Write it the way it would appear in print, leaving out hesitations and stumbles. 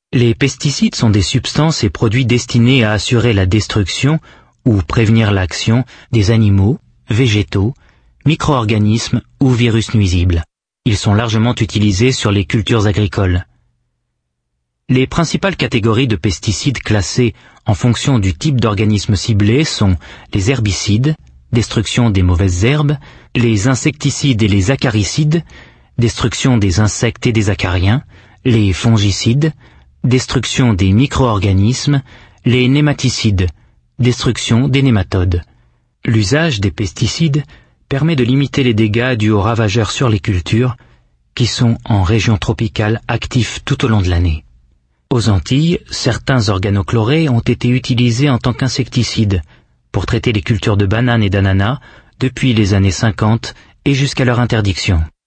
Les pesticides sont des substances et produits destinés à assurer la destruction ou prévenir l'action des animaux, végétaux, micro-organismes ou virus nuisibles. Ils sont largement utilisés sur les cultures agricoles. Les principales catégories de pesticides classées en fonction du type d'organisme ciblé sont les herbicides, destruction des mauvaises herbes, les insecticides et les acaricides, destruction des insectes et des acariens, les fongicides, destruction des micro-organismes, les nématicides, destruction des nématodes. L'usage des pesticides permet de limiter les dégâts dus aux ravageurs sur les cultures, qui sont en région tropicale actifs tout au long de l'année. Aux Antilles, certains organochlorés ont été utilisés en tant qu'insecticides pour traiter les cultures de bananes et d'ananas depuis les années 50 et jusqu'à leur interdiction.